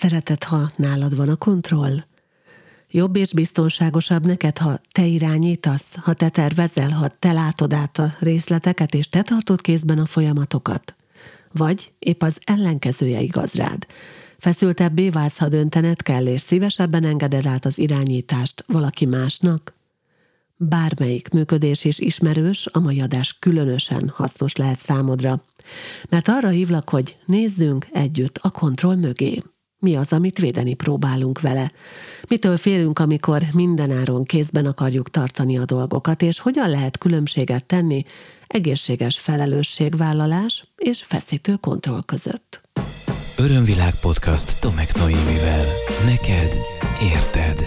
Szereted, ha nálad van a kontroll? Jobb és biztonságosabb neked, ha te irányítasz, ha te tervezel, ha te látod át a részleteket, és te tartod kézben a folyamatokat? Vagy épp az ellenkezője igaz rád? Feszültebbé válsz, ha döntened kell, és szívesebben engeded át az irányítást valaki másnak? Bármelyik működés is ismerős, a mai adás különösen hasznos lehet számodra. Mert arra hívlak, hogy nézzünk együtt a kontroll mögé. Mi az, amit védeni próbálunk vele? Mitől félünk, amikor mindenáron kézben akarjuk tartani a dolgokat, és hogyan lehet különbséget tenni egészséges felelősségvállalás és feszítő kontroll között? Örömvilág podcast Tomek Noémivel. Neked érted.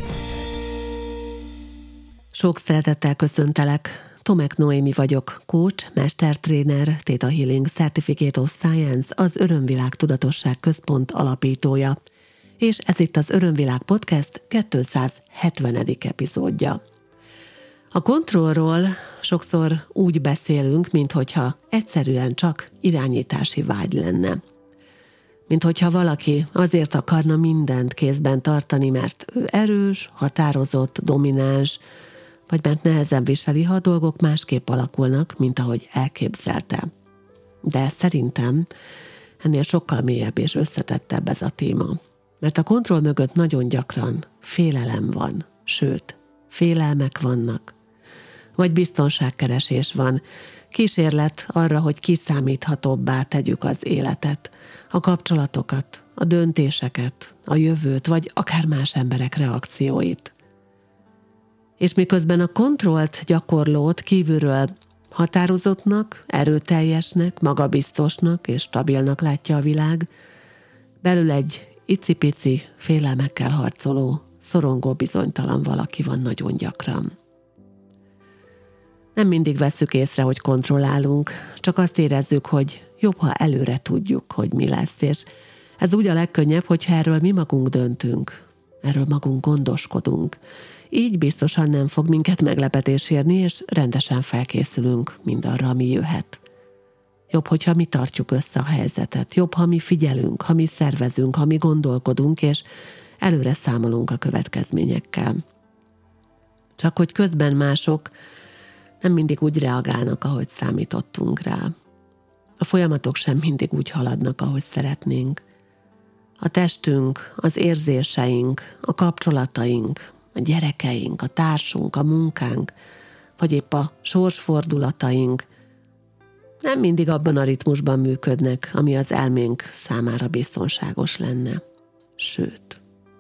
Sok szeretettel köszöntelek. Tomek Noémi vagyok, coach, mestertréner, Theta Healing Certificate of Science, az Örömvilág Tudatosság Központ alapítója. És ez itt az Örömvilág Podcast 270. epizódja. A kontrollról sokszor úgy beszélünk, minthogyha egyszerűen csak irányítási vágy lenne. Minthogyha valaki azért akarna mindent kézben tartani, mert ő erős, határozott, domináns, vagy mert nehezen viseli, ha a dolgok másképp alakulnak, mint ahogy elképzelte. De szerintem ennél sokkal mélyebb és összetettebb ez a téma. Mert a kontroll mögött nagyon gyakran félelem van, sőt, félelmek vannak. Vagy biztonságkeresés van, kísérlet arra, hogy kiszámíthatóbbá tegyük az életet, a kapcsolatokat, a döntéseket, a jövőt, vagy akár más emberek reakcióit. És miközben a kontrollt gyakorlót kívülről határozottnak, erőteljesnek, magabiztosnak és stabilnak látja a világ, belül egy icipici, félelmekkel harcoló, szorongó, bizonytalan valaki van nagyon gyakran. Nem mindig vesszük észre, hogy kontrollálunk, csak azt érezzük, hogy jobb, ha előre tudjuk, hogy mi lesz, és ez úgy a legkönnyebb, hogyha erről mi magunk döntünk, erről magunk gondoskodunk. Így biztosan nem fog minket meglepetés érni, és rendesen felkészülünk mindarra, ami jöhet. Jobb, hogyha mi tartjuk össze a helyzetet, jobb, ha mi figyelünk, ha mi szervezünk, ha mi gondolkodunk, és előre számolunk a következményekkel. Csak hogy közben mások nem mindig úgy reagálnak, ahogy számítottunk rá. A folyamatok sem mindig úgy haladnak, ahogy szeretnénk. A testünk, az érzéseink, a kapcsolataink, a gyerekeink, a társunk, a munkánk, vagy épp a sorsfordulataink nem mindig abban a ritmusban működnek, ami az elménk számára biztonságos lenne. Sőt.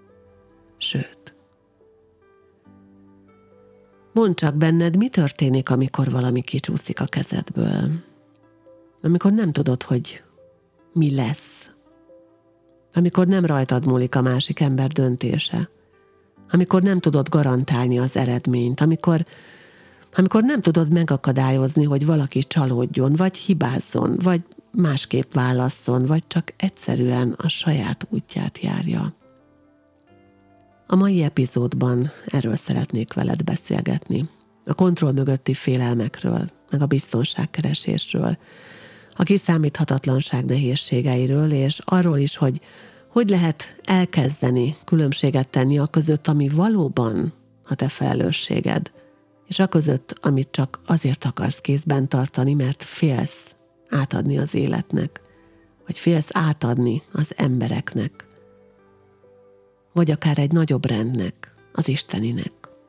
Mondd csak benned, mi történik, amikor valami kicsúszik a kezedből. Amikor nem tudod, hogy mi lesz. Amikor nem rajtad múlik a másik ember döntése. Amikor nem tudod garantálni az eredményt. Amikor nem tudod megakadályozni, hogy valaki csalódjon, vagy hibázzon, vagy másképp válasszon, vagy csak egyszerűen a saját útját járja. A mai epizódban erről szeretnék veled beszélgetni. A kontroll mögötti félelmekről, meg a biztonságkeresésről, a kiszámíthatatlanság nehézségeiről, és arról is, hogy lehet elkezdeni különbséget tenni a között, ami valóban a te felelősséged, és a között, amit csak azért akarsz kézben tartani, mert félsz átadni az életnek, vagy félsz átadni az embereknek, vagy akár egy nagyobb rendnek, az Isteninek.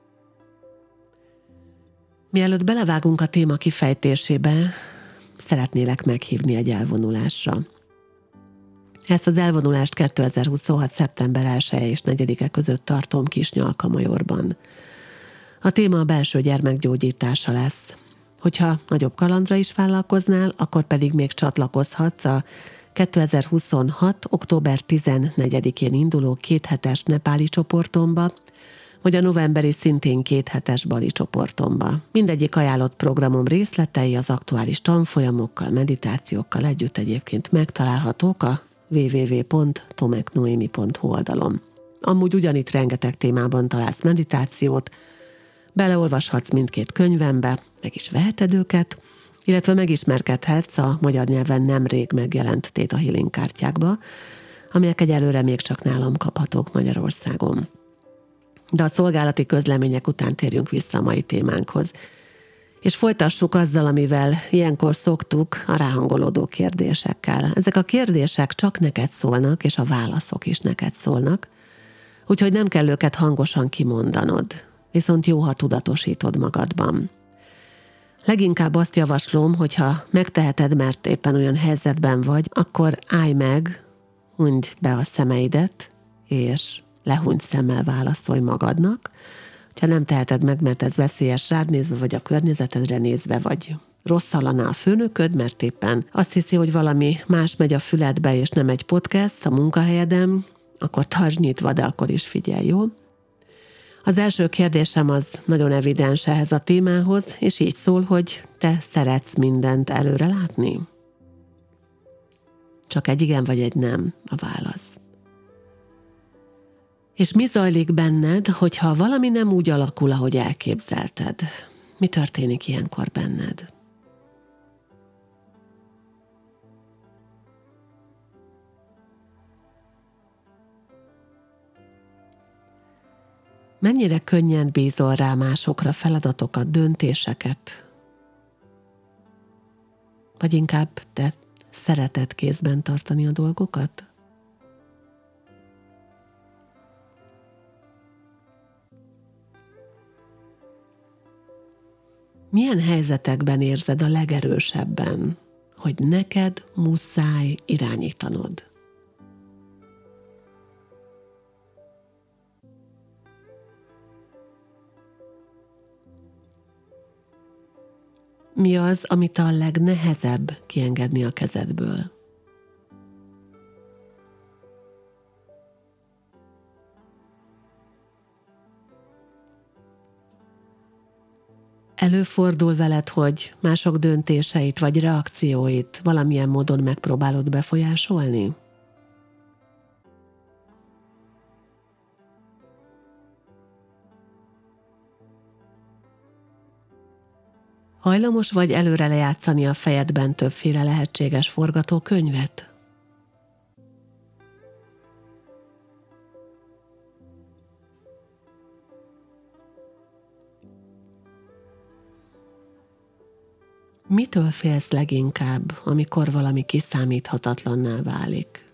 Mielőtt belevágunk a téma kifejtésébe, szeretnélek meghívni egy elvonulásra. Ezt az elvonulást 2026. szeptember 1 és 4-e között tartom Kisnyalkamajorban. A téma a belső gyermekgyógyítása lesz. Hogyha nagyobb kalandra is vállalkoznál, akkor pedig még csatlakozhatsz a 2026. október 14-én induló 2 hetes nepáli csoportomba, vagy a novemberi szintén 2 hetes bali csoportomba. Mindegyik ajánlott programom részletei az aktuális tanfolyamokkal, meditációkkal együtt egyébként megtalálhatók a www.tomeknoemi.hu oldalon. Amúgy ugyanitt rengeteg témában találsz meditációt, beleolvashatsz mindkét könyvembe, meg is veheted őket, illetve megismerkedhetsz a magyar nyelven nemrég megjelent Theta Healing kártyákba, amelyek egyelőre még csak nálam kaphatók Magyarországon. De a szolgálati közlemények után térjünk vissza a mai témánkhoz, és folytassuk azzal, amivel ilyenkor szoktuk, a ráhangolódó kérdésekkel. Ezek a kérdések csak neked szólnak, és a válaszok is neked szólnak, úgyhogy nem kell őket hangosan kimondanod, viszont jó, ha tudatosítod magadban. Leginkább azt javaslom, hogyha megteheted, mert éppen olyan helyzetben vagy, akkor állj meg, hunyd be a szemeidet, és lehúnyt szemmel válaszolj magadnak. Ha nem teheted meg, mert ez veszélyes rád nézve, vagy a környezetedre nézve, vagy rossz hallana a főnököd, mert éppen azt hiszi, hogy valami más megy a füledbe, és nem egy podcast a munkahelyeden, akkor tartsd nyitva, de akkor is figyelj, jó? Az első kérdésem az nagyon evidens ehhez a témához, és így szól, hogy te szeretsz mindent előre látni? Csak egy igen vagy egy nem a válasz. És mi zajlik benned, hogyha valami nem úgy alakul, ahogy elképzelted? Mi történik ilyenkor benned? Mennyire könnyen bízol rá másokra feladatokat, döntéseket? Vagy inkább te szereted kézben tartani a dolgokat? Milyen helyzetekben érzed a legerősebben, hogy neked muszáj irányítanod? Mi az, amit a legnehezebb kiengedni a kezedből? Előfordul veled, hogy mások döntéseit vagy reakcióit valamilyen módon megpróbálod befolyásolni? Hajlamos vagy előre lejátszani a fejedben többféle lehetséges forgatókönyvet? Mitől félsz leginkább, amikor valami kiszámíthatatlanná válik?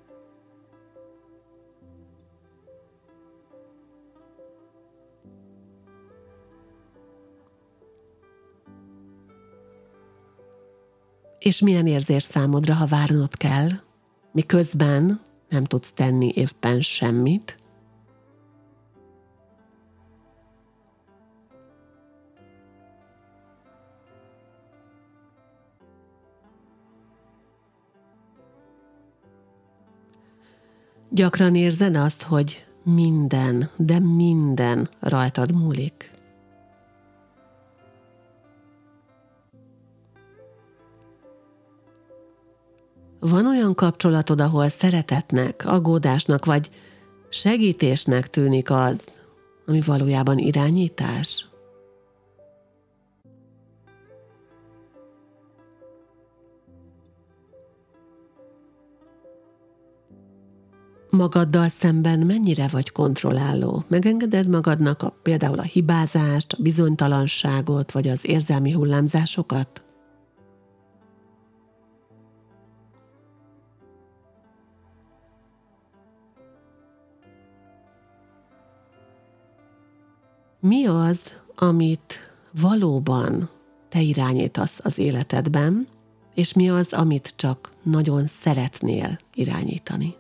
És milyen érzés számodra, ha várnod kell, miközben nem tudsz tenni éppen semmit? Gyakran érzed azt, hogy minden, de minden rajtad múlik? Van olyan kapcsolatod, ahol szeretetnek, aggódásnak vagy segítésnek tűnik az, ami valójában irányítás? Magaddal szemben mennyire vagy kontrolláló? Megengeded magadnak például a hibázást, a bizonytalanságot, vagy az érzelmi hullámzásokat? Mi az, amit valóban te irányítasz az életedben, és mi az, amit csak nagyon szeretnél irányítani?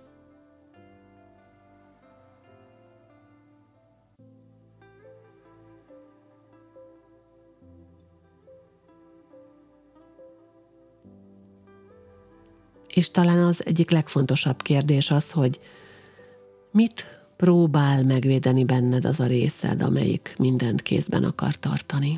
És talán az egyik legfontosabb kérdés az, hogy mit próbál megvédeni benned az a részed, amelyik mindent kézben akar tartani.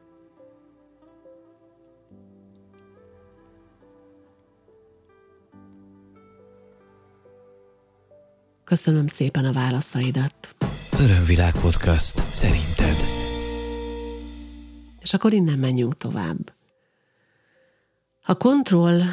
Köszönöm szépen a válaszaidat. Örömvilág podcast szerinted. És akkor innen menjünk tovább. A kontroll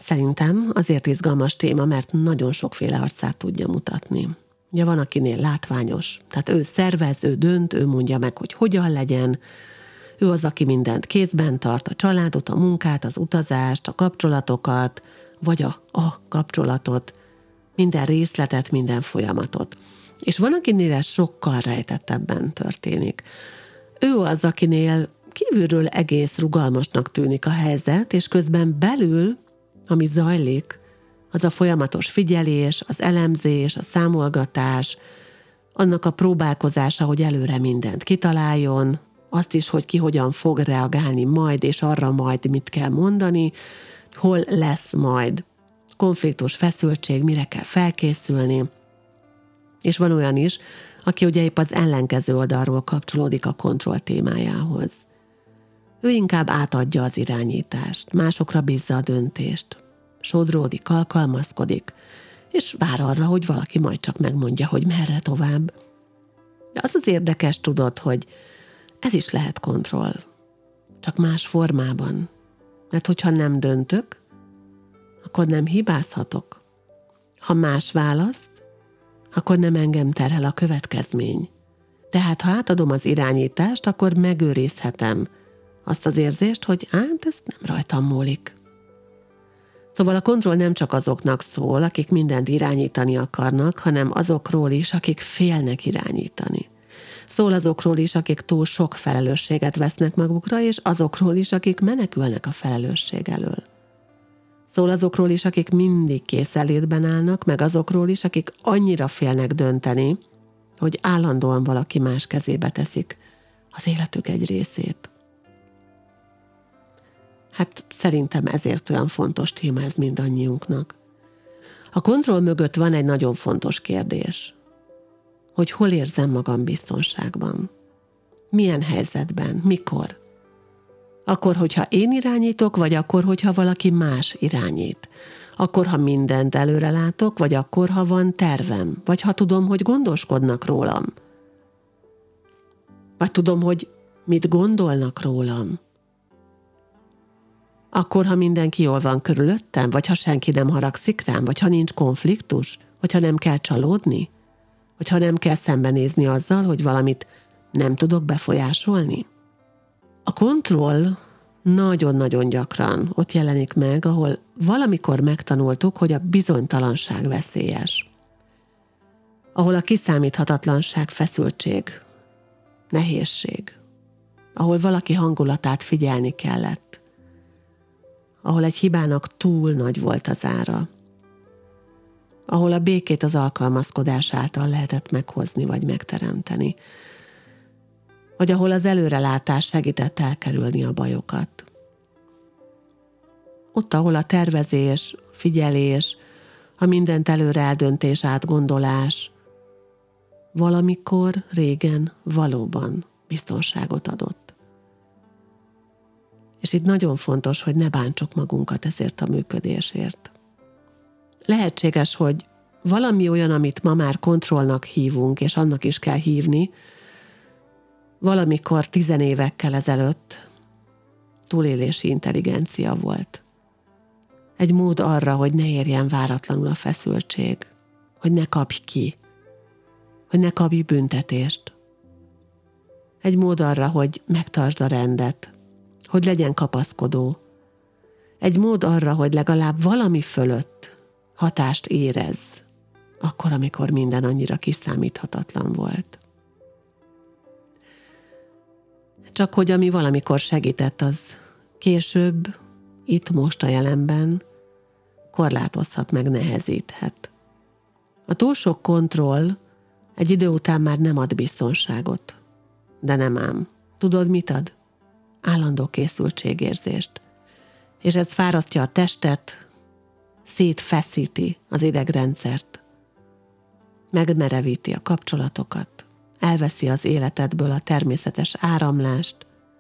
Szerintem azért izgalmas téma, mert nagyon sokféle arcát tudja mutatni. Ugye van, akinél látványos, tehát ő szervez, ő dönt, ő mondja meg, hogy hogyan legyen, ő az, aki mindent kézben tart, a családot, a munkát, az utazást, a kapcsolatokat, vagy a kapcsolatot, minden részletet, minden folyamatot. És van, akinél ez sokkal rejtettebben történik. Ő az, akinél kívülről egész rugalmasnak tűnik a helyzet, és közben belül, ami zajlik, az a folyamatos figyelés, az elemzés, a számolgatás, annak a próbálkozása, hogy előre mindent kitaláljon, azt is, hogy ki hogyan fog reagálni majd, és arra majd mit kell mondani, hol lesz majd konfliktus, feszültség, mire kell felkészülni. És van olyan is, aki ugye épp az ellenkező oldalról kapcsolódik a kontroll témájához. Ő inkább átadja az irányítást, másokra bízza a döntést, sodródik, alkalmazkodik, és vár arra, hogy valaki majd csak megmondja, hogy merre tovább. De az érdekes, tudod, hogy ez is lehet kontroll, csak más formában. Mert hogyha nem döntök, akkor nem hibázhatok. Ha más választ, akkor nem engem terhel a következmény. Tehát ha átadom az irányítást, akkor megőrizhetem azt az érzést, hogy ez nem rajtam múlik. Szóval a kontroll nem csak azoknak szól, akik mindent irányítani akarnak, hanem azokról is, akik félnek irányítani. Szól azokról is, akik túl sok felelősséget vesznek magukra, és azokról is, akik menekülnek a felelősség elől. Szól azokról is, akik mindig készenlétben állnak, meg azokról is, akik annyira félnek dönteni, hogy állandóan valaki más kezébe teszik az életük egy részét. Hát szerintem ezért olyan fontos téma ez mindannyiunknak. A kontroll mögött van egy nagyon fontos kérdés, hogy hol érzem magam biztonságban, milyen helyzetben, mikor. Akkor, hogyha én irányítok, vagy akkor, hogyha valaki más irányít. Akkor, ha mindent előre látok, vagy akkor, ha van tervem, vagy ha tudom, hogy gondoskodnak rólam. Vagy tudom, hogy mit gondolnak rólam. Akkor, ha mindenki jól van körülöttem, vagy ha senki nem haragszik rám, vagy ha nincs konfliktus, vagy ha nem kell csalódni, vagy ha nem kell szembenézni azzal, hogy valamit nem tudok befolyásolni. A kontroll nagyon-nagyon gyakran ott jelenik meg, ahol valamikor megtanultuk, hogy a bizonytalanság veszélyes. Ahol a kiszámíthatatlanság feszültség, nehézség. Ahol valaki hangulatát figyelni kellett. Ahol egy hibának túl nagy volt az ára. Ahol a békét az alkalmazkodás által lehetett meghozni vagy megteremteni. Vagy ahol az előrelátás segített elkerülni a bajokat. Ott, ahol a tervezés, figyelés, a mindent előre eldöntés, átgondolás valamikor régen valóban biztonságot adott. És itt nagyon fontos, hogy ne bántsuk magunkat ezért a működésért. Lehetséges, hogy valami olyan, amit ma már kontrollnak hívunk, és annak is kell hívni, valamikor 10 évekkel ezelőtt túlélési intelligencia volt. Egy mód arra, hogy ne érjen váratlanul a feszültség, hogy ne kapj ki, hogy ne kapj büntetést. Egy mód arra, hogy megtartsd a rendet, hogy legyen kapaszkodó. Egy mód arra, hogy legalább valami fölött hatást érezz, akkor, amikor minden annyira kiszámíthatatlan volt. Csak hogy ami valamikor segített, az később, itt most a jelenben korlátozhat, meg nehezíthet. A túl sok kontroll egy idő után már nem ad biztonságot. De nem ám. Tudod, mit ad? Állandó készültségérzést. És ez fárasztja a testet, szétfeszíti az idegrendszert, megmerevíti a kapcsolatokat, elveszi az életedből a természetes áramlást,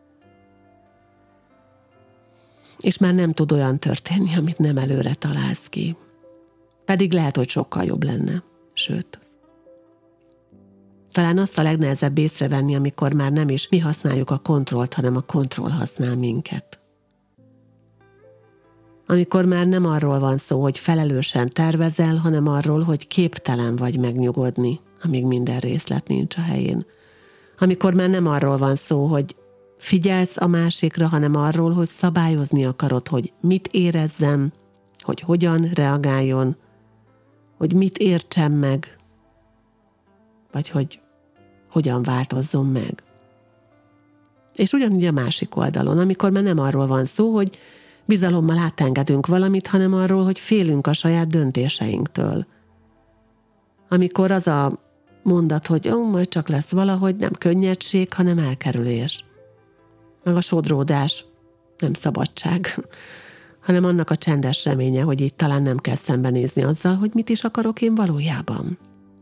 és már nem tud olyan történni, amit nem előre találsz ki. Pedig lehet, hogy sokkal jobb lenne. Sőt. Talán azt a legnehezebb észrevenni, amikor már nem is mi használjuk a kontrollt, hanem a kontroll használ minket. Amikor már nem arról van szó, hogy felelősen tervezel, hanem arról, hogy képtelen vagy megnyugodni, amíg minden részlet nincs a helyén. Amikor már nem arról van szó, hogy figyelsz a másikra, hanem arról, hogy szabályozni akarod, hogy mit érezzem, hogy hogyan reagáljon, hogy mit értsem meg, vagy hogy hogyan változzon meg. És ugyanígy a másik oldalon, amikor már nem arról van szó, hogy bizalommal átengedünk valamit, hanem arról, hogy félünk a saját döntéseinktől. Amikor az a mondat, hogy majd csak lesz valahogy, nem könnyedség, hanem elkerülés. Meg a sodródás nem szabadság, hanem annak a csendes reménye, hogy így talán nem kell szembenézni azzal, hogy mit is akarok én valójában.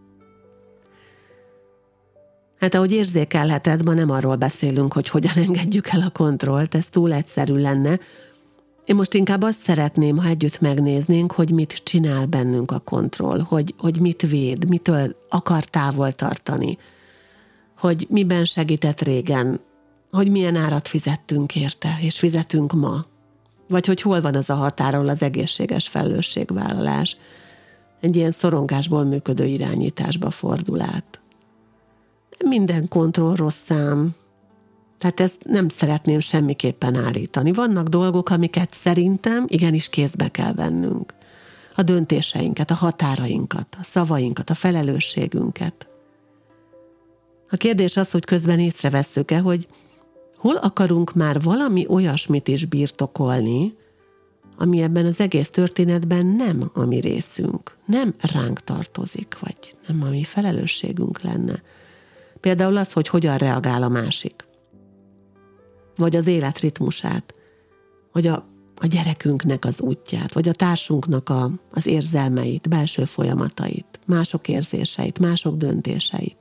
Hát ahogy érzékelheted, ma nem arról beszélünk, hogy hogyan engedjük el a kontrollt, ez túl egyszerű lenne. Én most inkább azt szeretném, ha együtt megnéznénk, hogy mit csinál bennünk a kontroll, hogy mit véd, mitől akar távol tartani, hogy miben segített régen, hogy milyen árat fizettünk érte, és fizetünk ma, vagy hogy hol van az a határól az egészséges felelősségvállalás, egy ilyen szorongásból működő irányításba fordul át. Minden kontroll rossz szám, tehát ezt nem szeretném semmiképpen állítani. Vannak dolgok, amiket szerintem igenis kézbe kell vennünk. A döntéseinket, a határainkat, a szavainkat, a felelősségünket. A kérdés az, hogy közben észrevesszük-e, hogy hol akarunk már valami olyasmit is birtokolni, ami ebben az egész történetben nem a mi részünk, nem ránk tartozik, vagy nem a mi felelősségünk lenne. Például az, hogy hogyan reagál a másik. Vagy az élet ritmusát, vagy a gyerekünknek az útját, vagy a társunknak az érzelmeit, belső folyamatait, mások érzéseit, mások döntéseit.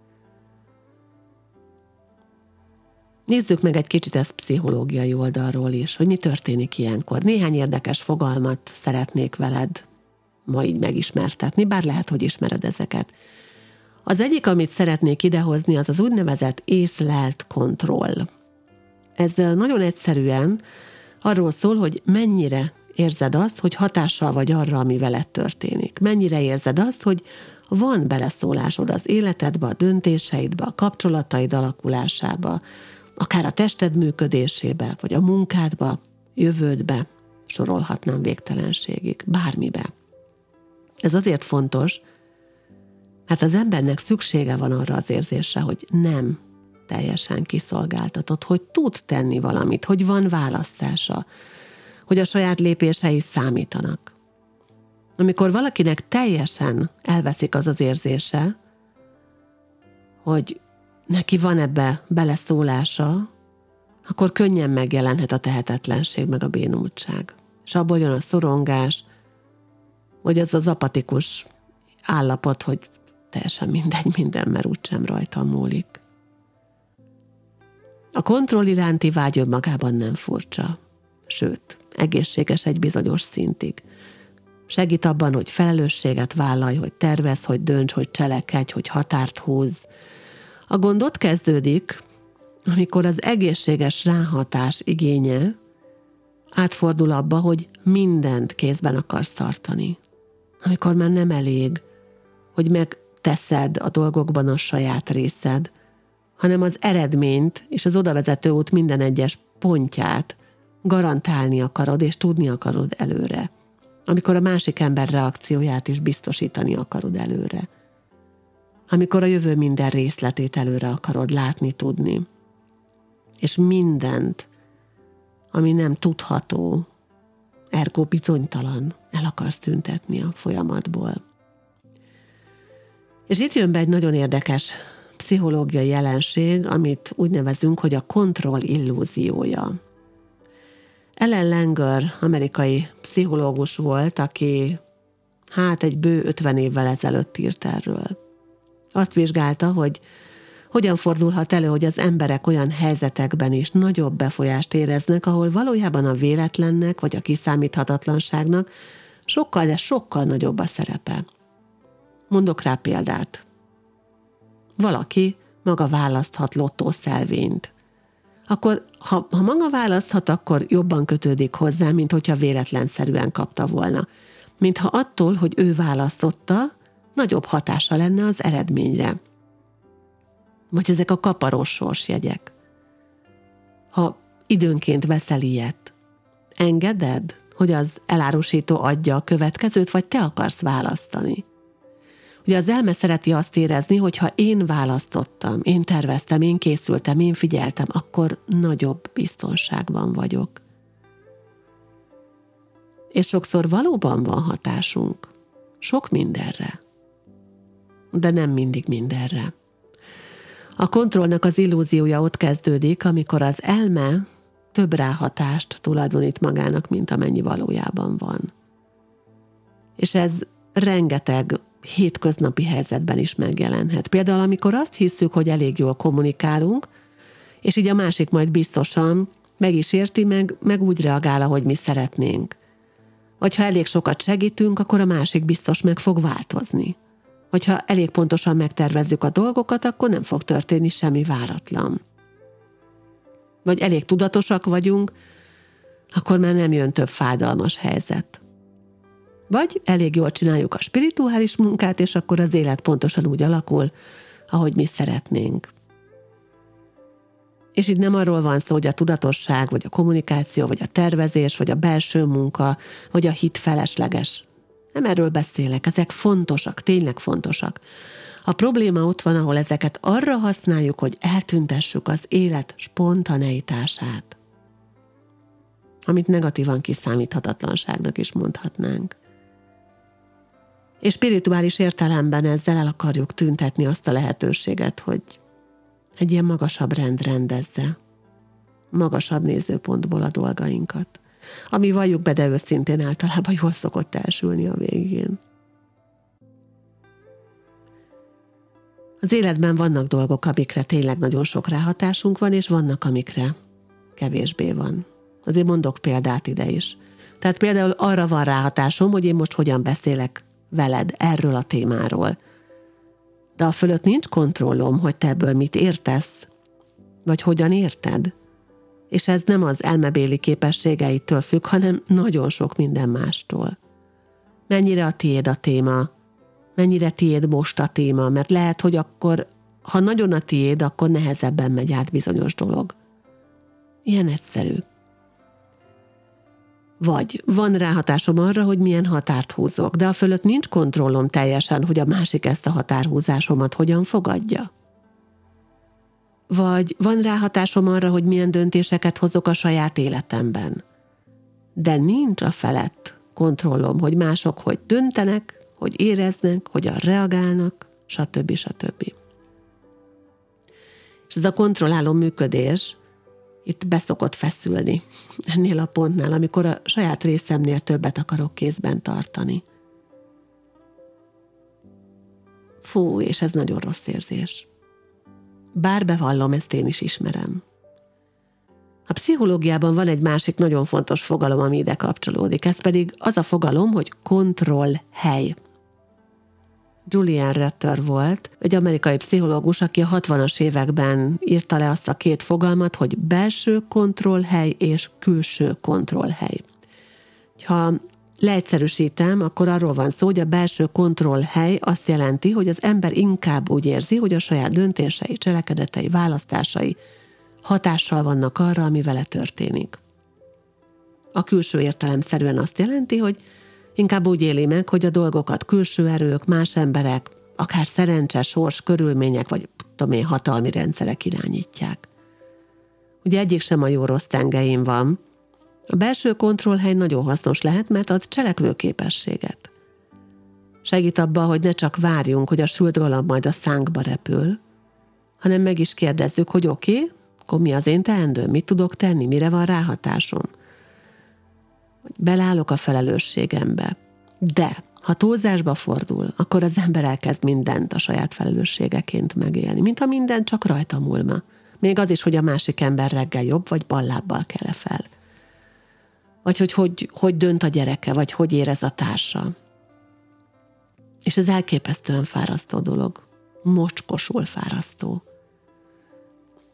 Nézzük meg egy kicsit ezt pszichológiai oldalról is, hogy mi történik ilyenkor. Néhány érdekes fogalmat szeretnék veled ma így megismertetni, bár lehet, hogy ismered ezeket. Az egyik, amit szeretnék idehozni, az az úgynevezett észlelt kontroll. Ez nagyon egyszerűen arról szól, hogy mennyire érzed azt, hogy hatással vagy arra, ami veled történik. Mennyire érzed azt, hogy van beleszólásod az életedbe, a döntéseidbe, a kapcsolataid alakulásába, akár a tested működésébe, vagy a munkádba, jövődbe, sorolhatnám végtelenségig, bármibe. Ez azért fontos, mert az embernek szüksége van arra az érzésre, hogy nem teljesen kiszolgáltatott, hogy tud tenni valamit, hogy van választása, hogy a saját lépései számítanak. Amikor valakinek teljesen elveszik az az érzése, hogy neki van ebbe beleszólása, akkor könnyen megjelenhet a tehetetlenség meg a bénultság. És abból jön a szorongás, vagy az az apatikus állapot, hogy teljesen mindegy minden, mert úgysem rajtam múlik. A kontroll iránti vágy önmagában nem furcsa, sőt, egészséges egy bizonyos szintig. Segít abban, hogy felelősséget vállalj, hogy tervezz, hogy dönts, hogy cselekedj, hogy határt húzz. A gond ott kezdődik, amikor az egészséges ráhatás igénye átfordul abba, hogy mindent kézben akarsz tartani. Amikor már nem elég, hogy megteszed a dolgokban a saját részed, hanem az eredményt és az odavezető út minden egyes pontját garantálni akarod és tudni akarod előre. Amikor a másik ember reakcióját is biztosítani akarod előre. Amikor a jövő minden részletét előre akarod látni, tudni. És mindent, ami nem tudható, ergo bizonytalan, el akarsz tüntetni a folyamatból. És itt jön be egy nagyon érdekes pszichológiai jelenség, amit úgy nevezünk, hogy a kontroll illúziója. Ellen Langer amerikai pszichológus volt, aki egy bő 50 évvel ezelőtt írt erről. Azt vizsgálta, hogy hogyan fordulhat elő, hogy az emberek olyan helyzetekben is nagyobb befolyást éreznek, ahol valójában a véletlennek vagy a kiszámíthatatlanságnak sokkal nagyobb a szerepe. Mondok rá példát. Valaki maga választhat lottószelvényt. akkor ha maga választhat, akkor jobban kötődik hozzá, mint hogyha véletlenszerűen kapta volna. Mintha attól, hogy ő választotta, nagyobb hatása lenne az eredményre. Vagy ezek a kaparós sorsjegyek. Ha időnként veszel ilyet, engeded, hogy az elárusító adja a következőt, vagy te akarsz választani? Ugye az elme szereti azt érezni, hogy ha én választottam, én terveztem, én készültem, én figyeltem, akkor nagyobb biztonságban vagyok. És sokszor valóban van hatásunk. Sok mindenre. De nem mindig mindenre. A kontrollnak az illúziója ott kezdődik, amikor az elme több ráhatást tulajdonít magának, mint amennyi valójában van. És ez rengeteg hétköznapi helyzetben is megjelenhet. Például, amikor azt hisszük, hogy elég jól kommunikálunk, és így a másik majd biztosan meg is érti, meg úgy reagál, ahogy mi szeretnénk. Vagy ha elég sokat segítünk, akkor a másik biztos meg fog változni. Vagy ha elég pontosan megtervezzük a dolgokat, akkor nem fog történni semmi váratlan. Vagy elég tudatosak vagyunk, akkor már nem jön több fájdalmas helyzet. Vagy elég jól csináljuk a spirituális munkát, és akkor az élet pontosan úgy alakul, ahogy mi szeretnénk. És itt nem arról van szó, hogy a tudatosság, vagy a kommunikáció, vagy a tervezés, vagy a belső munka, vagy a hit felesleges. Nem erről beszélek, ezek fontosak, tényleg fontosak. A probléma ott van, ahol ezeket arra használjuk, hogy eltüntessük az élet spontaneitását, amit negatívan kiszámíthatatlanságnak is mondhatnánk. És spirituális értelemben ezzel el akarjuk tüntetni azt a lehetőséget, hogy egy ilyen magasabb rend rendezze, magasabb nézőpontból a dolgainkat, ami valljuk be, de őszintén általában jól szokott elsülni a végén. Az életben vannak dolgok, amikre tényleg nagyon sok ráhatásunk van, és vannak, amikre kevésbé van. Azért mondok példát ide is. Tehát például arra van ráhatásom, hogy én most hogyan beszélek veled erről a témáról. De a fölött nincs kontrollom, hogy te ebből mit értesz, vagy hogyan érted. És ez nem az elmebéli képességeitől függ, hanem nagyon sok minden mástól. Mennyire a tiéd a téma, mennyire tiéd most a téma, mert lehet, hogy akkor, ha nagyon a tiéd, akkor nehezebben megy át bizonyos dolog. Ilyen egyszerű. Vagy van ráhatásom arra, hogy milyen határt húzok, de a fölött nincs kontrollom teljesen, hogy a másik ezt a határhúzásomat hogyan fogadja. Vagy van ráhatásom arra, hogy milyen döntéseket hozok a saját életemben. De nincs a felett kontrollom, hogy mások hogy döntenek, hogy éreznek, hogyan reagálnak, stb. Stb. És ez a kontrolláló működés itt beszokott feszülni ennél a pontnál, amikor a saját részemnél többet akarok kézben tartani. Fú, és ez nagyon rossz érzés. Bár bevallom, ezt én is ismerem. A pszichológiában van egy másik nagyon fontos fogalom, ami ide kapcsolódik. Ez pedig az a fogalom, hogy kontrollhely. Julian Retter volt egy amerikai pszichológus, aki a 60-as években írta le azt a két fogalmat, hogy belső kontrollhely és külső kontrollhely. Ha leegyszerűsítem, akkor arról van szó, hogy a belső kontrollhely azt jelenti, hogy az ember inkább úgy érzi, hogy a saját döntései, cselekedetei, választásai hatással vannak arra, ami vele történik. A külső értelemszerűen azt jelenti, hogy inkább úgy éli meg, hogy a dolgokat külső erők, más emberek, akár szerencse, sors, körülmények, vagy hatalmi rendszerek irányítják. Ugye egyik sem a jó-rossz tengelyén van. A belső kontrollhely nagyon hasznos lehet, mert ad cselekvőképességet. Segít abba, hogy ne csak várjunk, hogy a sült galamb majd a szánkba repül, hanem meg is kérdezzük, hogy oké, akkor mi az én teendőm, mit tudok tenni, mire van ráhatásom. Beleállok a felelősségembe. De ha túlzásba fordul, akkor az ember elkezd mindent a saját felelősségeként megélni, mintha minden csak rajta múlna. Még az is, hogy a másik ember reggel jobb vagy ballábbal kell fel. Vagy hogy dönt a gyereke, vagy hogy érez a társa. És ez elképesztően fárasztó dolog. Mocskosul fárasztó.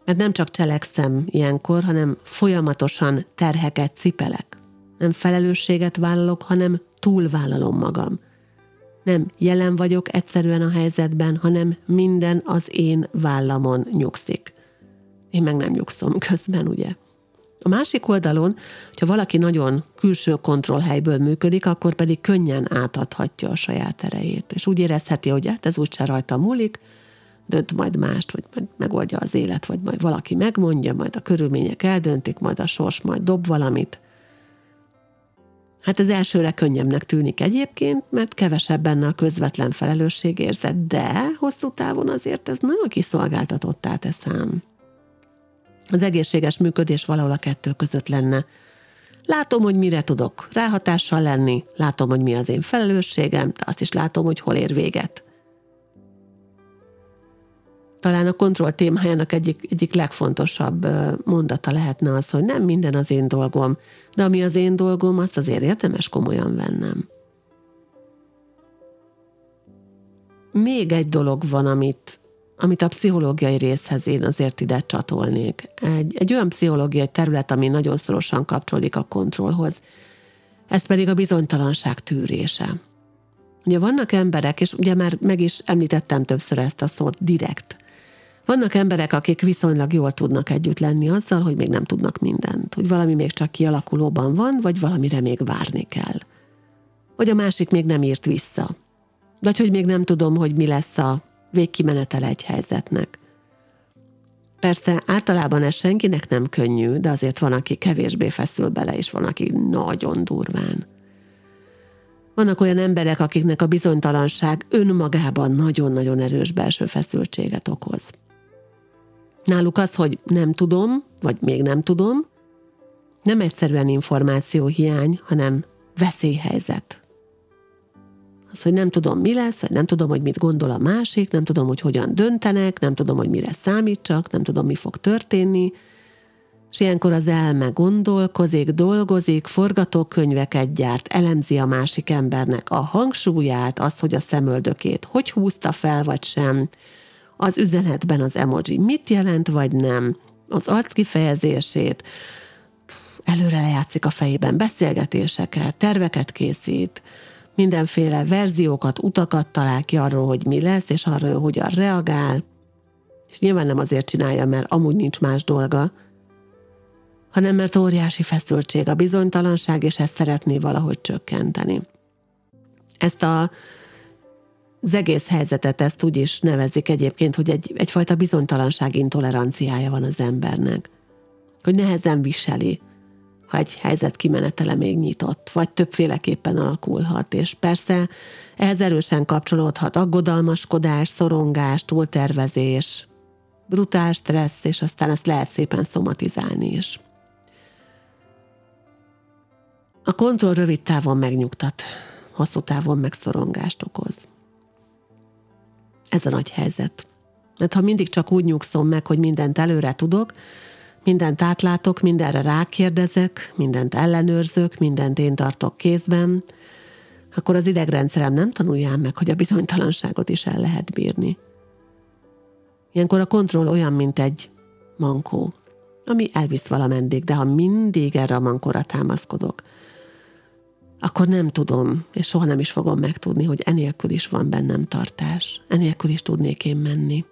Mert nem csak cselekszem ilyenkor, hanem folyamatosan terheket cipelek. Nem felelősséget vállalok, hanem túlvállalom magam. Nem jelen vagyok egyszerűen a helyzetben, hanem minden az én vállamon nyugszik. Én meg nem nyugszom közben, ugye? A másik oldalon, ha valaki nagyon külső kontrollhelyből működik, akkor pedig könnyen átadhatja a saját erejét. És úgy érezheti, hogy hát ez úgyse rajta múlik, dönt majd mást, vagy majd megoldja az élet, vagy majd valaki megmondja, majd a körülmények eldöntik, majd a sors majd dob valamit. Hát ez elsőre könnyebbnek tűnik egyébként, mert kevesebb benne a közvetlen felelősségérzet, de hosszú távon azért ez nagyon kiszolgáltatottá teszem. Az egészséges működés valahol a kettő között lenne. Látom, hogy mire tudok ráhatással lenni, látom, hogy mi az én felelősségem, de azt is látom, hogy hol ér véget. Talán a kontroll témájának egyik legfontosabb mondata lehetne az, hogy nem minden az én dolgom, de ami az én dolgom, azt azért érdemes komolyan vennem. Még egy dolog van, amit a pszichológiai részhez én azért ide csatolnék. Egy olyan pszichológiai terület, ami nagyon szorosan kapcsolódik a kontrollhoz. Ez pedig a bizonytalanság tűrése. Ugye vannak emberek, és ugye már meg is említettem többször ezt a szót, direkt. Vannak emberek, akik viszonylag jól tudnak együtt lenni azzal, hogy még nem tudnak mindent. Hogy valami még csak kialakulóban van, vagy valamire még várni kell. Vagy a másik még nem írt vissza. Vagy hogy még nem tudom, hogy mi lesz a végkimenetele egy helyzetnek. Persze általában ez senkinek nem könnyű, de azért van, aki kevésbé feszül bele, és van, aki nagyon durván. Vannak olyan emberek, akiknek a bizonytalanság önmagában nagyon-nagyon erős belső feszültséget okoz. Náluk az, hogy nem tudom, vagy még nem tudom, nem egyszerűen információhiány, hanem veszélyhelyzet. Az, hogy nem tudom, mi lesz, vagy nem tudom, hogy mit gondol a másik, nem tudom, hogy hogyan döntenek, nem tudom, hogy mire számítsak, nem tudom, mi fog történni, és ilyenkor az elme gondolkozik, dolgozik, forgatókönyveket gyárt, elemzi a másik embernek a hangsúlyát, azt, hogy a szemöldökét hogy húzta fel, vagy sem, az üzenetben az emoji mit jelent, vagy nem, az arckifejezését, előre lejátszik a fejében beszélgetéseket, terveket készít, mindenféle verziókat, utakat talál ki arról, hogy mi lesz, és arról, hogyan reagál, és nyilván nem azért csinálja, mert amúgy nincs más dolga, hanem mert óriási feszültség a bizonytalanság, és ezt szeretné valahogy csökkenteni. Ezt az egész helyzetet, ezt úgy is nevezik egyébként, hogy egyfajta bizonytalanság intoleranciája van az embernek. Hogy nehezen viseli, ha egy helyzet kimenetele még nyitott, vagy többféleképpen alakulhat, és persze ehhez erősen kapcsolódhat aggodalmaskodás, szorongás, túltervezés, brutál stressz, és aztán ezt lehet szépen szomatizálni is. A kontroll rövid távon megnyugtat, hosszú távon meg szorongást okoz. Ez a nagy helyzet. Mert ha mindig csak úgy nyugszom meg, hogy mindent előre tudok, mindent átlátok, mindenre rákérdezek, mindent ellenőrzök, mindent én tartok kézben, akkor az idegrendszerem nem tanuljál meg, hogy a bizonytalanságot is el lehet bírni. Ilyenkor a kontroll olyan, mint egy mankó, ami elvisz valameddig, de ha mindig erre a mankóra támaszkodok, akkor nem tudom, és soha nem is fogom megtudni, hogy enélkül is van bennem tartás, enélkül is tudnék én menni.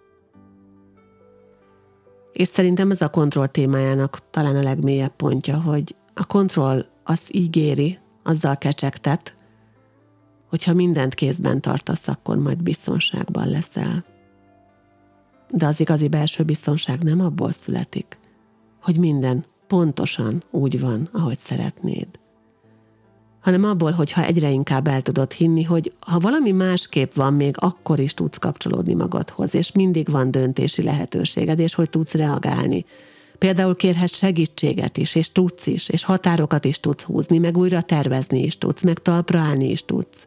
És szerintem ez a kontroll témájának talán a legmélyebb pontja, hogy a kontroll azt ígéri, azzal kecsegtet, hogyha mindent kézben tartasz, akkor majd biztonságban leszel. De az igazi belső biztonság nem abból születik, hogy minden pontosan úgy van, ahogy szeretnéd, hanem abból, hogyha egyre inkább el tudod hinni, hogy ha valami másképp van, még akkor is tudsz kapcsolódni magadhoz, és mindig van döntési lehetőséged, és hogy tudsz reagálni. Például kérhetsz segítséget is, és tudsz is, és határokat is tudsz húzni, meg újra tervezni is tudsz, meg talpra állni is tudsz.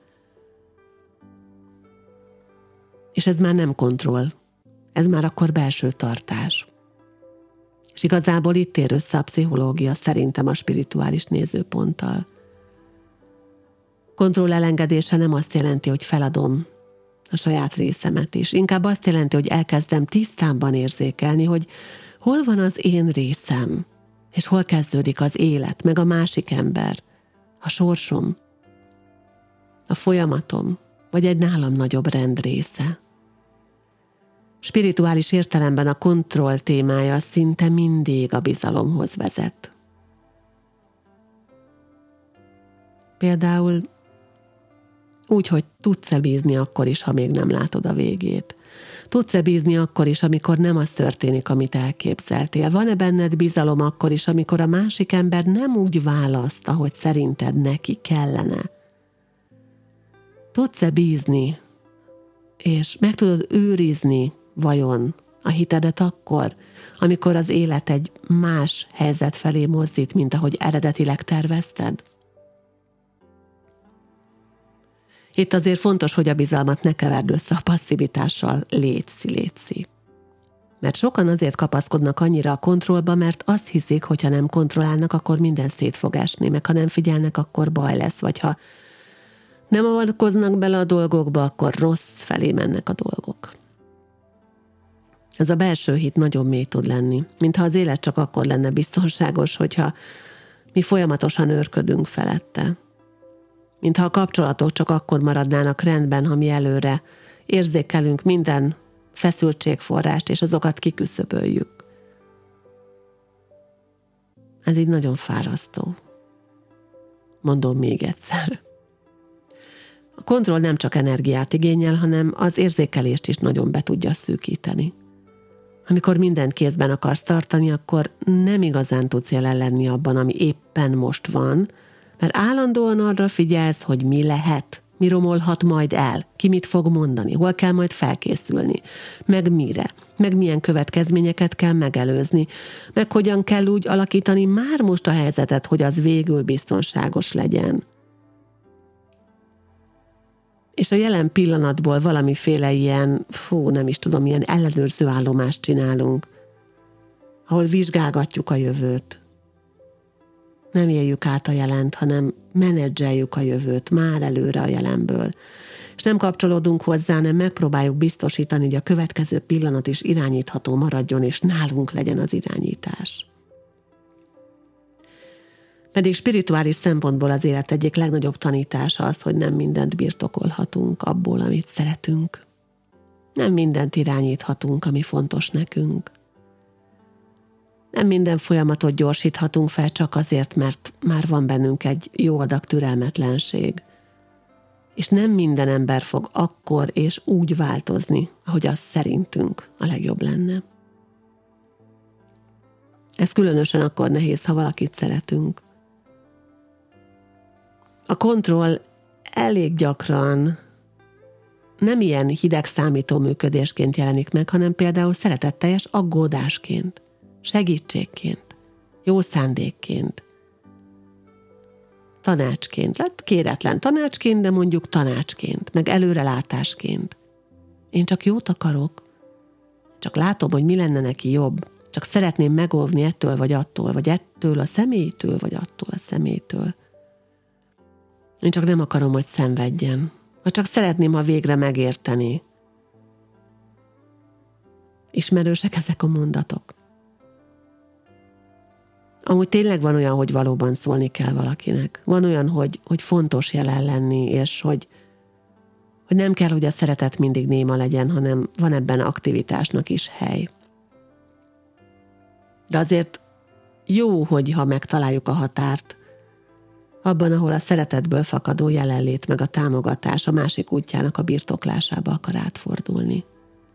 És ez már nem kontroll, ez már akkor belső tartás. És igazából itt ér össze a pszichológia szerintem a spirituális nézőponttal. Kontroll elengedése nem azt jelenti, hogy feladom a saját részemet is. Inkább azt jelenti, hogy elkezdem tisztában érzékelni, hogy Hol van az én részem, és hol kezdődik az élet, meg a másik ember, a sorsom, a folyamatom, vagy egy nálam nagyobb rend része. Spirituális értelemben a kontroll témája szinte mindig a bizalomhoz vezet. Például úgy, hogy tudsz-e bízni akkor is, ha még nem látod a végét. Tudsz-e bízni akkor is, amikor nem az történik, amit elképzeltél? Van-e benned bizalom akkor is, amikor a másik ember nem úgy választ, ahogy szerinted neki kellene? Tudsz-e bízni, és meg tudod őrizni vajon a hitedet akkor, amikor az élet egy más helyzet felé mozdít, mint ahogy eredetileg tervezted? Itt azért fontos, hogy a bizalmat ne keverd össze a passzivitással, létszi. Mert sokan azért kapaszkodnak annyira a kontrollba, mert azt hiszik, hogy ha nem kontrollálnak, akkor minden szét fog esni, meg ha nem figyelnek, akkor baj lesz, vagy ha nem avatkoznak bele a dolgokba, akkor rossz felé mennek a dolgok. Ez a belső hit nagyon mély tud lenni, mintha az élet csak akkor lenne biztonságos, hogyha mi folyamatosan őrködünk felette. Mintha a kapcsolatok csak akkor maradnának rendben, ha mi előre érzékelünk minden feszültségforrást, és azokat kiküszöböljük. Ez így nagyon fárasztó. Mondom még egyszer. A kontroll nem csak energiát igényel, hanem az érzékelést is nagyon be tudja szűkíteni. Amikor mindent kézben akarsz tartani, akkor nem igazán tudsz jelen lenni abban, ami éppen most van, mert állandóan arra figyelsz, hogy mi lehet, mi romolhat majd el, ki mit fog mondani, hol kell majd felkészülni, meg mire, meg milyen következményeket kell megelőzni, meg hogyan kell úgy alakítani már most a helyzetet, hogy az végül biztonságos legyen. És a jelen pillanatból valamiféle ilyen, ilyen ellenőrző állomást csinálunk, ahol vizsgálgatjuk a jövőt. Nem éljük át a jelent, hanem menedzseljük a jövőt már előre a jelenből. És nem kapcsolódunk hozzá, hanem megpróbáljuk biztosítani, hogy a következő pillanat is irányítható maradjon, és nálunk legyen az irányítás. Pedig spirituális szempontból az élet egyik legnagyobb tanítása az, hogy nem mindent birtokolhatunk abból, amit szeretünk. Nem mindent irányíthatunk, ami fontos nekünk. Nem minden folyamatot gyorsíthatunk fel csak azért, mert már van bennünk egy jó adag türelmetlenség. És nem minden ember fog akkor és úgy változni, ahogy az szerintünk a legjobb lenne. Ez különösen akkor nehéz, ha valakit szeretünk. A kontroll elég gyakran nem ilyen hideg számítóműködésként jelenik meg, hanem például szeretetteljes aggódásként, segítségként, jó szándékként, tanácsként. Lett kéretlen tanácsként, de mondjuk tanácsként, meg előrelátásként. Én csak jót akarok, csak látom, hogy mi lenne neki jobb, csak szeretném megóvni ettől vagy attól, vagy ettől a személytől, vagy attól a személytől. Én csak nem akarom, hogy szenvedjen, vagy csak szeretném, ha végre megérteni. Ismerősek ezek a mondatok? Amúgy tényleg van olyan, hogy valóban szólni kell valakinek. Van olyan, hogy fontos jelen lenni, és hogy nem kell, hogy a szeretet mindig néma legyen, hanem van ebben aktivitásnak is hely. De azért jó, hogyha megtaláljuk a határt, abban, ahol a szeretetből fakadó jelenlét meg a támogatás a másik útjának a birtoklásába akar átfordulni.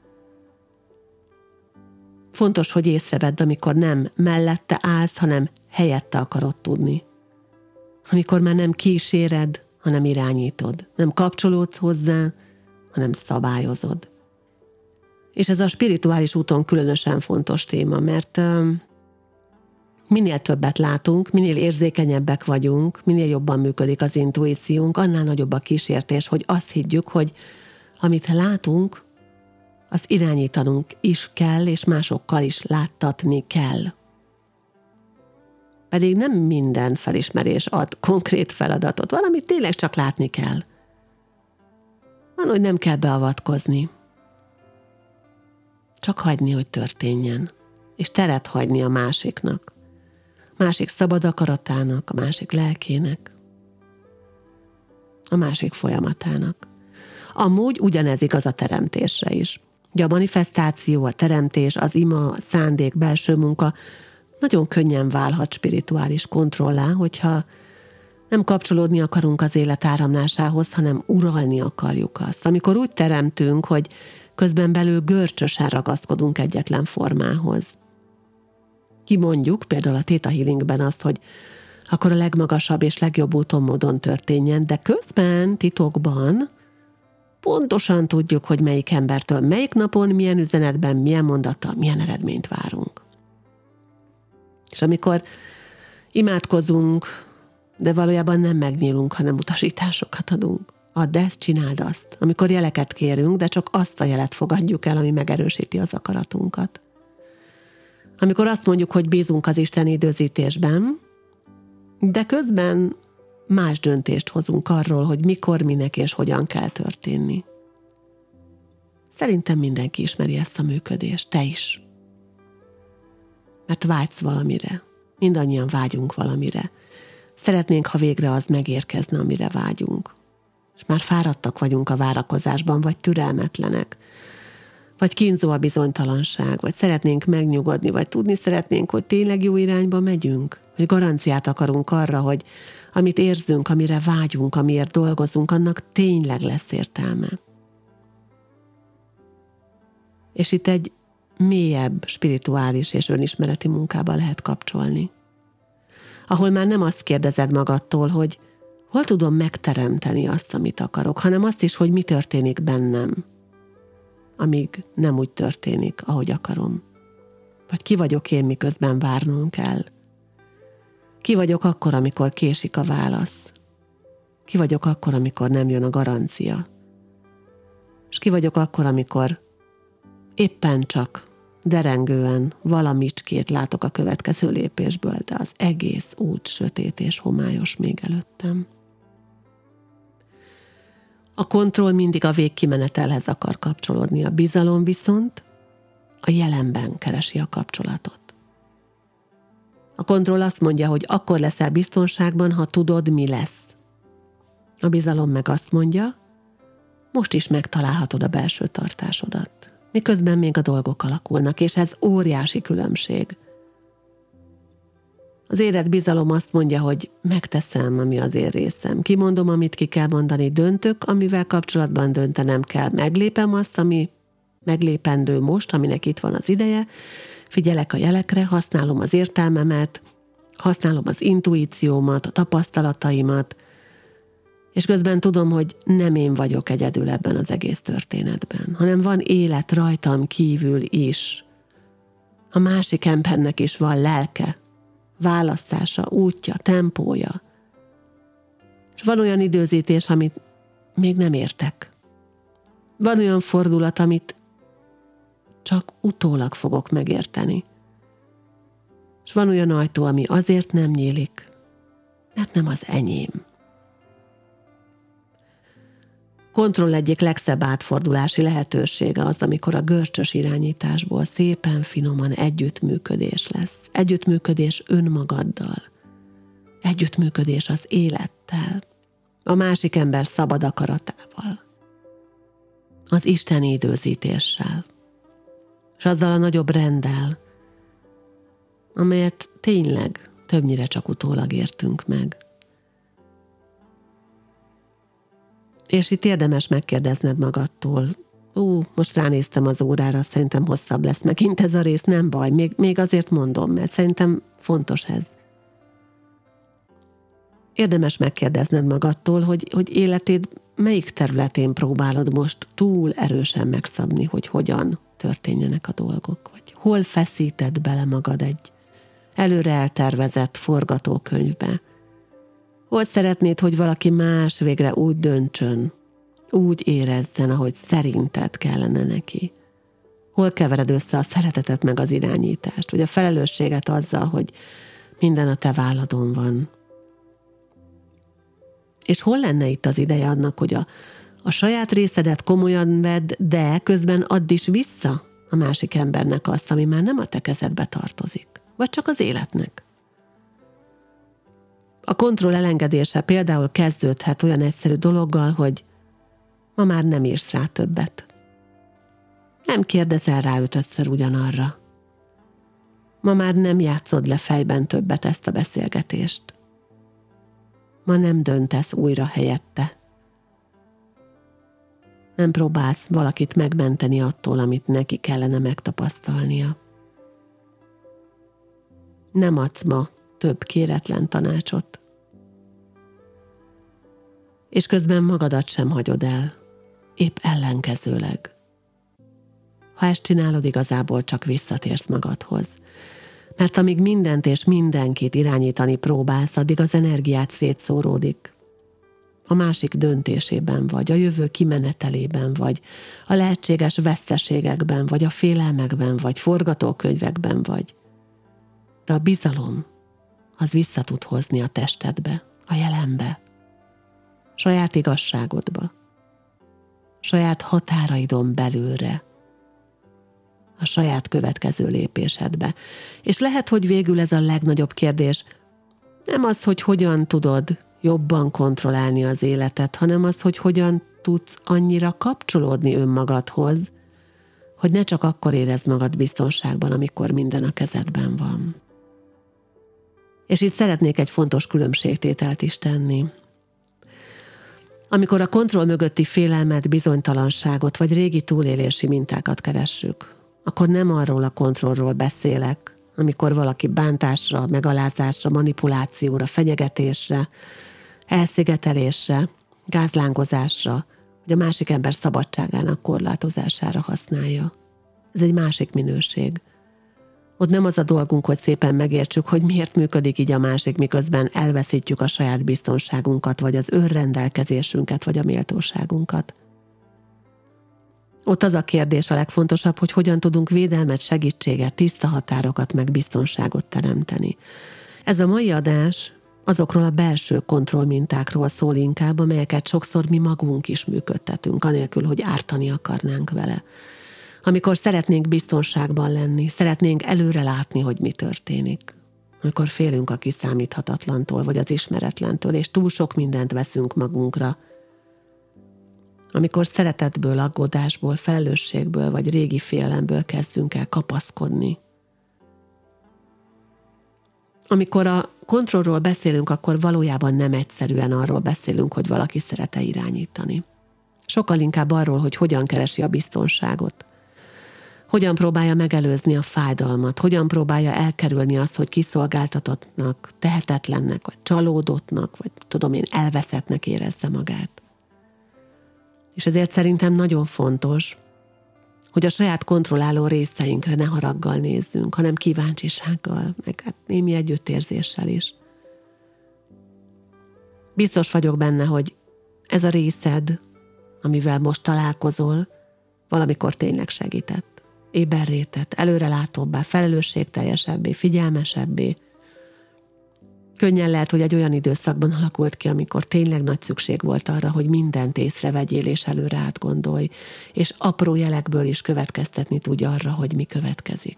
Fontos, hogy észrevedd, amikor nem mellette állsz, hanem helyette akarod tudni. Amikor már nem kíséred, hanem irányítod. Nem kapcsolódsz hozzá, hanem szabályozod. És ez a spirituális úton különösen fontos téma, mert minél többet látunk, minél érzékenyebbek vagyunk, minél jobban működik az intuíciónk, annál nagyobb a kísértés, hogy azt higgyük, hogy amit látunk, azt irányítanunk is kell, és másokkal is láttatni kell. Pedig nem minden felismerés ad konkrét feladatot. Valamit tényleg csak látni kell. Van, hogy nem kell beavatkozni. Csak hagyni, hogy történjen. és teret hagyni a másiknak, a másik szabad akaratának, a másik lelkének, a másik folyamatának. Amúgy ugyanez igaz a teremtésre is. Ugye a manifestáció, a teremtés, az ima, a szándék, belső munka nagyon könnyen válhat spirituális kontrollá, hogyha nem kapcsolódni akarunk az élet áramlásához, hanem uralni akarjuk azt. Amikor úgy teremtünk, hogy közben belül görcsösen ragaszkodunk egyetlen formához. Kimondjuk például a Theta Healingben azt, hogy akkor a legmagasabb és legjobb úton módon történjen, de közben titokban pontosan tudjuk, hogy melyik embertől, melyik napon, milyen üzenetben, milyen mondattal, milyen eredményt várunk. És amikor imádkozunk, de valójában nem megnyílunk, hanem utasításokat adunk. Add ezt, csináld azt. Amikor jeleket kérünk, de csak azt a jelet fogadjuk el, ami megerősíti az akaratunkat. Amikor azt mondjuk, hogy bízunk az Isten időzítésben, de közben más döntést hozunk arról, hogy mikor, minek és hogyan kell történni. Szerintem mindenki ismeri ezt a működést, te is. Mert vágysz valamire. Mindannyian vágyunk valamire. Szeretnénk, ha végre az megérkezne, amire vágyunk. És már fáradtak vagyunk a várakozásban, vagy türelmetlenek, vagy kínzó a bizonytalanság, vagy szeretnénk megnyugodni, vagy tudni szeretnénk, hogy tényleg jó irányba megyünk, hogy garanciát akarunk arra, hogy amit érzünk, amire vágyunk, amiért dolgozunk, annak tényleg lesz értelme. És itt egy mélyebb, spirituális és önismereti munkába lehet kapcsolni. Ahol már nem azt kérdezed magadtól, hogy hol tudom megteremteni azt, amit akarok, hanem azt is, hogy mi történik bennem, amíg nem úgy történik, ahogy akarom. Vagy ki vagyok én, miközben várnom kell. Ki vagyok akkor, amikor késik a válasz. Ki vagyok akkor, amikor nem jön a garancia. És ki vagyok akkor, amikor éppen csak derengően valamicskét látok a következő lépésből, de az egész út sötét és homályos még előttem. A kontroll mindig a végkimenetelhez akar kapcsolódni, a bizalom viszont a jelenben keresi a kapcsolatot. A kontroll azt mondja, hogy akkor leszel biztonságban, ha tudod, mi lesz. A bizalom meg azt mondja, most is megtalálhatod a belső tartásodat, miközben még a dolgok alakulnak, és ez óriási különbség. Az érett bizalom azt mondja, hogy megteszem, ami az én részem. Kimondom, amit ki kell mondani, döntök, amivel kapcsolatban döntenem kell. Meglépem azt, ami meglépendő most, aminek itt van az ideje. Figyelek a jelekre, használom az értelmemet, használom az intuíciómat, a tapasztalataimat, és közben tudom, hogy nem én vagyok egyedül ebben az egész történetben, hanem van élet rajtam kívül is. A másik embernek is van lelke, választása, útja, tempója. És van olyan időzítés, amit még nem értek. Van olyan fordulat, amit csak utólag fogok megérteni. És van olyan ajtó, ami azért nem nyílik, mert nem az enyém. Kontroll egyik legszebb átfordulási lehetősége az, amikor a görcsös irányításból szépen, finoman együttműködés lesz. Együttműködés önmagaddal. Együttműködés az élettel. A másik ember szabad akaratával. Az isteni időzítéssel. És azzal a nagyobb renddel, amelyet tényleg többnyire csak utólag értünk meg. És itt érdemes megkérdezned magadtól, most ránéztem az órára, szerintem hosszabb lesz megint ez a rész, nem baj, még azért mondom, mert szerintem fontos ez. Érdemes megkérdezned magadtól, hogy életed melyik területén próbálod most túl erősen megszabni, hogy hogyan történjenek a dolgok, vagy hol feszíted bele magad egy előre eltervezett forgatókönyvbe. Hol szeretnéd, hogy valaki más végre úgy döntsön, úgy érezzen, ahogy szerinted kellene neki. Hol kevered össze a szeretetet meg az irányítást, vagy a felelősséget azzal, hogy minden a te válladon van. És hol lenne itt az ideje annak, hogy a saját részedet komolyan vedd, de közben add is vissza a másik embernek azt, ami már nem a te kezedbe tartozik, vagy csak az életnek. A kontroll elengedése például kezdődhet olyan egyszerű dologgal, hogy ma már nem írsz rá többet. Nem kérdezel rá 5-ször ugyanarra. Ma már nem játszod le fejben többet ezt a beszélgetést. Ma nem döntesz újra helyette. Nem próbálsz valakit megmenteni attól, amit neki kellene megtapasztalnia. Nem adsz ma több kéretlen tanácsot. És közben magadat sem hagyod el, épp ellenkezőleg. Ha ezt csinálod, igazából csak visszatérsz magadhoz. Mert amíg mindent és mindenkit irányítani próbálsz, addig az energiát szétszóródik. A másik döntésében vagy, a jövő kimenetelében vagy, a lehetséges veszteségekben vagy, a félelmekben vagy, forgatókönyvekben vagy. De a bizalom, az vissza tud hozni a testedbe, a jelenbe, saját igazságodba, saját határaidon belülre, a saját következő lépésedbe. És lehet, hogy végül ez a legnagyobb kérdés, nem az, hogy hogyan tudod jobban kontrollálni az életet, hanem az, hogy hogyan tudsz annyira kapcsolódni önmagadhoz, hogy ne csak akkor érezd magad biztonságban, amikor minden a kezedben van. És itt szeretnék egy fontos különbségtételt is tenni. Amikor a kontroll mögötti félelmet, bizonytalanságot vagy régi túlélési mintákat keressük, akkor nem arról a kontrollról beszélek, amikor valaki bántásra, megalázásra, manipulációra, fenyegetésre, elszigetelésre, gázlángozásra, vagy a másik ember szabadságának korlátozására használja. Ez egy másik minőség. Ott nem az a dolgunk, hogy szépen megértsük, hogy miért működik így a másik, miközben elveszítjük a saját biztonságunkat, vagy az önrendelkezésünket, vagy a méltóságunkat. Ott az a kérdés a legfontosabb, hogy hogyan tudunk védelmet, segítséget, tiszta határokat, meg biztonságot teremteni. Ez a mai adás azokról a belső kontrollmintákról szól inkább, amelyeket sokszor mi magunk is működtetünk, anélkül, hogy ártani akarnánk vele. Amikor szeretnénk biztonságban lenni, szeretnénk előre látni, hogy mi történik. Amikor félünk a kiszámíthatatlantól, vagy az ismeretlentől, és túl sok mindent veszünk magunkra. Amikor szeretetből, aggódásból, felelősségből, vagy régi félelemből kezdünk el kapaszkodni. Amikor a kontrollról beszélünk, akkor valójában nem egyszerűen arról beszélünk, hogy valaki szeret-e irányítani. Sokkal inkább arról, hogy hogyan keresi a biztonságot. Hogyan próbálja megelőzni a fájdalmat, hogyan próbálja elkerülni azt, hogy kiszolgáltatottnak, tehetetlennek, vagy csalódottnak, vagy elveszettnek érezze magát. És ezért szerintem nagyon fontos, hogy a saját kontrolláló részeinkre ne haraggal nézzünk, hanem kíváncsisággal, meg némi együttérzéssel is. Biztos vagyok benne, hogy ez a részed, amivel most találkozol, valamikor tényleg segített. Éberré tett, előrelátóbbá, felelősségteljesebbé, figyelmesebbé. Könnyen lehet, hogy egy olyan időszakban alakult ki, amikor tényleg nagy szükség volt arra, hogy mindent észrevegyél és előre átgondolj, és apró jelekből is következtetni tudj arra, hogy mi következik.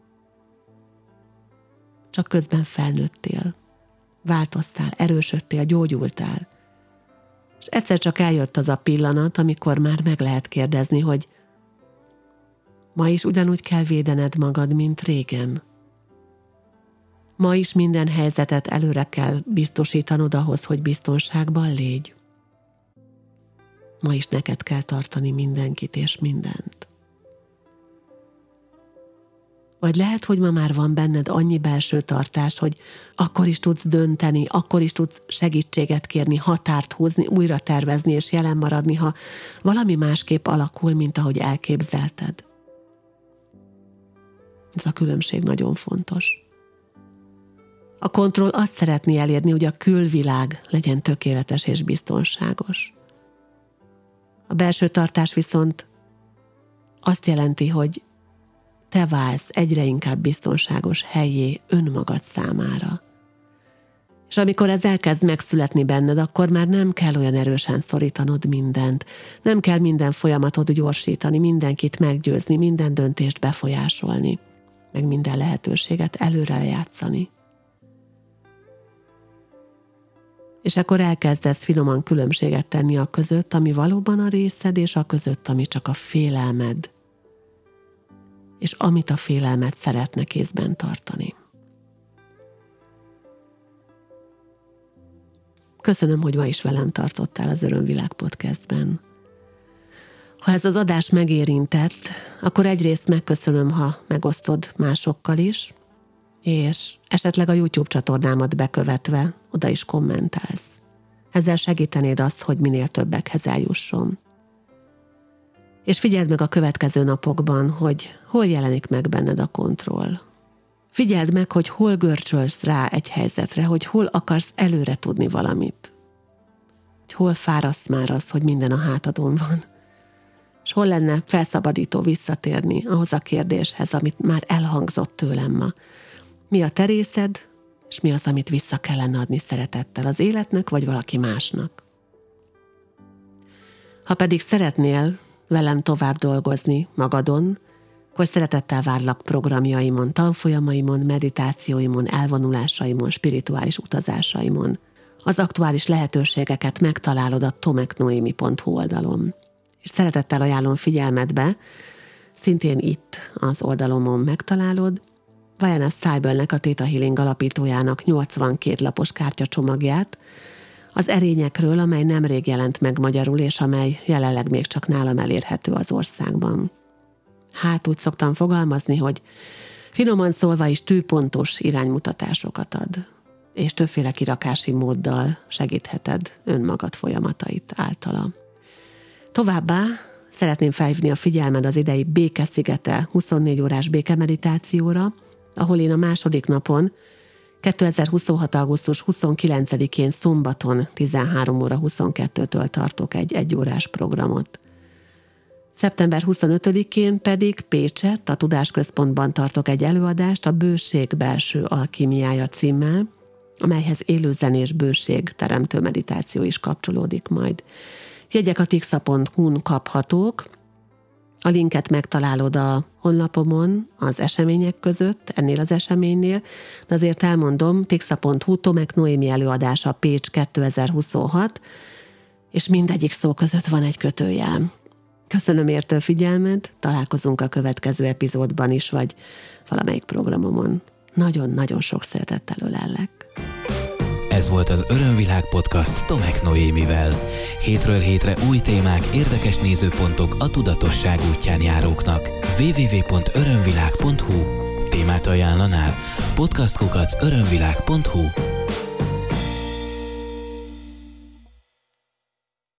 Csak közben felnőttél, változtál, erősödtél, gyógyultál. És egyszer csak eljött az a pillanat, amikor már meg lehet kérdezni, hogy ma is ugyanúgy kell védened magad, mint régen. Ma is minden helyzetet előre kell biztosítanod ahhoz, hogy biztonságban légy. Ma is neked kell tartani mindenkit és mindent. Vagy lehet, hogy ma már van benned annyi belső tartás, hogy akkor is tudsz dönteni, akkor is tudsz segítséget kérni, határt húzni, újra tervezni és jelen maradni, ha valami másképp alakul, mint ahogy elképzelted. Ez a különbség nagyon fontos. A kontroll azt szeretné elérni, hogy a külvilág legyen tökéletes és biztonságos. A belső tartás viszont azt jelenti, hogy te válsz egyre inkább biztonságos hellyé önmagad számára. És amikor ez elkezd megszületni benned, akkor már nem kell olyan erősen szorítanod mindent. Nem kell minden folyamatot gyorsítani, mindenkit meggyőzni, minden döntést befolyásolni, meg minden lehetőséget előre játszani. És akkor elkezdesz finoman különbséget tenni a között, ami valóban a részed, és a között, ami csak a félelmed, és amit a félelmed szeretne kézben tartani. Köszönöm, hogy ma is velem tartottál az Örömvilág podcastben. Ha ez az adás megérintett, akkor egyrészt megköszönöm, ha megosztod másokkal is, és esetleg a YouTube csatornámat bekövetve oda is kommentálsz. Ezzel segítenéd azt, hogy minél többekhez eljusson. És figyeld meg a következő napokban, hogy hol jelenik meg benned a kontroll. Figyeld meg, hogy hol görcsölsz rá egy helyzetre, hogy hol akarsz előre tudni valamit. Hogy hol fáraszt már az, hogy minden a hátadon van. És hol lenne felszabadító visszatérni ahhoz a kérdéshez, amit már elhangzott tőlem ma. Mi a te részed, és mi az, amit vissza kellene adni szeretettel az életnek, vagy valaki másnak. Ha pedig szeretnél velem tovább dolgozni magadon, akkor szeretettel várlak programjaimon, tanfolyamaimon, meditációimon, elvonulásaimon, spirituális utazásaimon. Az aktuális lehetőségeket megtalálod a tomeknoemi.hu oldalon. És szeretettel ajánlom figyelmedbe, szintén itt az oldalomon megtalálod, Vajana Stibelnek, a Theta Healing alapítójának 82 lapos kártyacsomagját, az erényekről, amely nemrég jelent meg magyarul, és amely jelenleg még csak nálam elérhető az országban. Hát úgy szoktam fogalmazni, hogy finoman szólva is tűpontos iránymutatásokat ad, és többféle kirakási móddal segítheted önmagad folyamatait általa. Továbbá szeretném felhívni a figyelmed az idei Béke-szigete 24 órás békemeditációra, ahol én a második napon, 2026. augusztus 29-én szombaton 13 óra 22-től tartok egy 1 órás programot. Szeptember 25-én pedig Pécsett, a Tudásközpontban tartok egy előadást a Bőség belső alkímiája címmel, amelyhez élőzenés bőség teremtő meditáció is kapcsolódik majd. Jegyek a tixa.hu-n kaphatók, a linket megtalálod a honlapomon az események között, ennél az eseménynél, de azért elmondom, tixa.hu Tomek Noémi előadása Pécs 2026, és mindegyik szó között van egy kötőjel. Köszönöm érte a figyelmed, találkozunk a következő epizódban is, vagy valamelyik programomon. Nagyon-nagyon sok szeretettel ölellek. Ez volt az Örömvilág podcast Tomek Noémivel. Hétről hétre új témák, érdekes nézőpontok a tudatosság útján járóknak. www.örömvilág.hu Témát ajánlanál? podcastkukac.örömvilág.hu